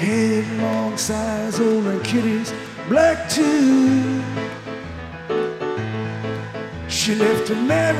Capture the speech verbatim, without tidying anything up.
Head long size, old and kitty's black too. She left a man